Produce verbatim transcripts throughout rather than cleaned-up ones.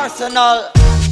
Arsenal.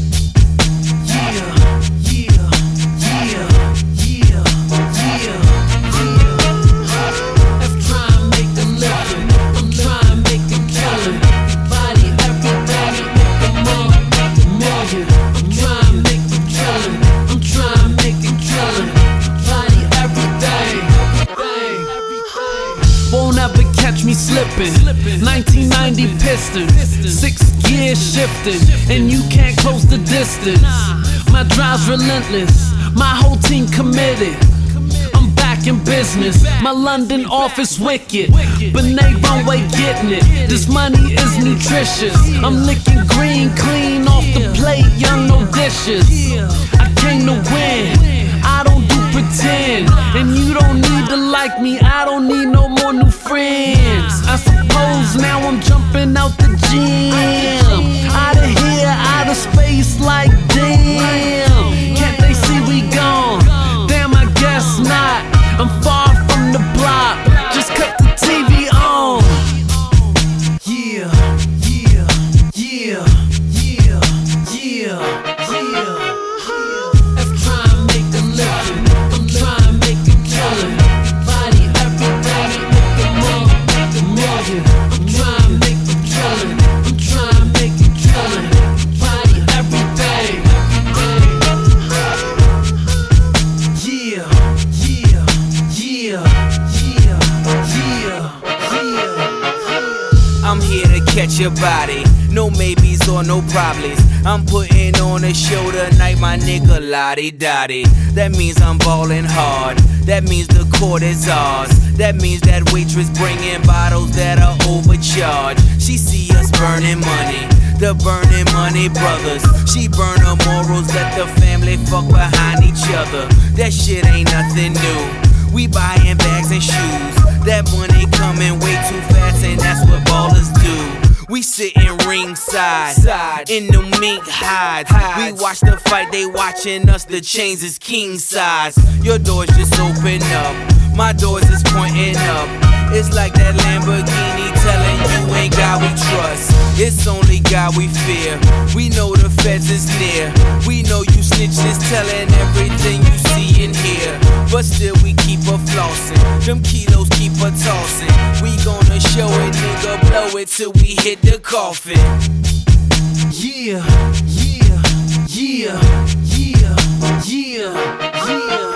Won't ever catch me slipping. nineteen ninety piston, six gears shifting, and you can't close the distance. My drive's relentless, my whole team committed. I'm back in business, my London office wicked. Benet Runway getting it, this money is nutritious. I'm licking green, clean off the plate, young, no dishes. I came to win, I don't do pretend. And you don't need to like me, I don't need no more new friends. I suppose now I'm jumping out the gym, out of here, out of space, like damn. Can't they see we gone? Damn, I guess not. I'm far from the block, just cut the T V on. Yeah, yeah, yeah, yeah, yeah, yeah. F trying to make a living, I'm trying to make a killing. Body everything, make a more, make a million. I'm trying to make a killing, I'm trying to make a killing. Body everything, yeah, yeah, yeah, yeah, yeah. I'm here to catch your body, no maybes or no probablys. I'm putting on a show tonight, my nigga, lottie-dottie. That means I'm ballin' hard, that means the court is ours. That means that waitress bringing bottles that are overcharged. She see us burning money, the burning money brothers. She burn her morals, let the family fuck behind each other. That shit ain't nothing new, we buying bags and shoes. That money coming way too fast, and that's what ballers do. We sitting ringside, side, in the mink hides. We watch the fight, they watching us, the chains is king size. Your doors just open up, my doors is pointing up. It's like that Lamborghini telling you ain't God we trust, it's only God we fear. We know the feds is near, we know you snitches telling everything you see and hear. But still we keep her flossing, them kilos keep her tossing. We gonna show it, nigga, blow it till we hit the coffin. Yeah, yeah, yeah, yeah, yeah, yeah.